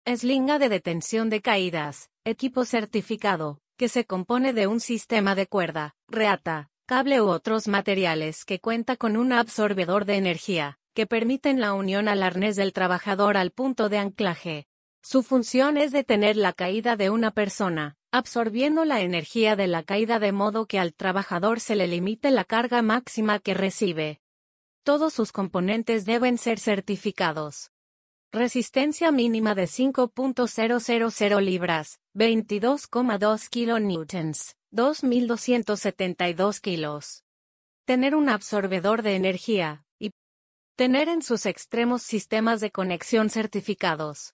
Eslinga de detención de caídas, equipo certificado, que se compone de un sistema de cuerda, reata, cable u otros materiales que cuenta con un absorbedor de energía, que permiten la unión al arnés del trabajador al punto de anclaje. Su función es detener la caída de una persona, absorbiendo la energía de la caída de modo que al trabajador se le limite la carga máxima que recibe. Todos sus componentes deben ser certificados. Resistencia mínima de 5.000 libras, 22,2 kilonewtons, 2.272 kilos. Tener un absorbedor de energía, y tener en sus extremos sistemas de conexión certificados.